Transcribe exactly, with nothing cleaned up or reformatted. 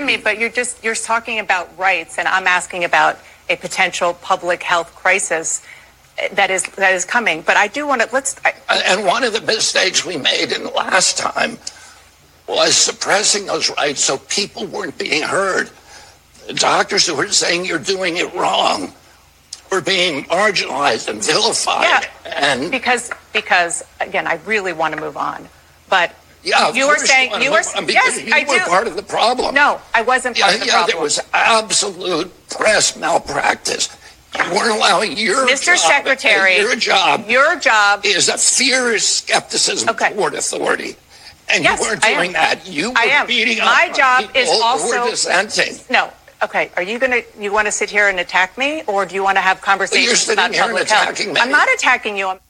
me, but you're just, you're talking about rights, and I'm asking about a potential public health crisis that is that is coming. But I do want to, let's... I, and one of the mistakes we made in the last time was suppressing those rights so people weren't being heard. The doctors who were saying you're doing it wrong were being marginalized and vilified. Yeah, and because, because, again, I really want to move on. But yeah, you were saying... You, you were, yes, you I were do. part of the problem. No, I wasn't part yeah, of the yeah, problem. There was absolute press malpractice. You weren't allowing your Mister job, Secretary, your job, your job is a fierce skepticism okay. toward authority. And yes, you weren't doing that. You were I am. beating My up job on people is also who were dissenting. No. Okay. Are you going to, you want to sit here and attack me, or do you want to have conversations well, you're about sitting here public and attacking health? me. I'm not attacking you. I'm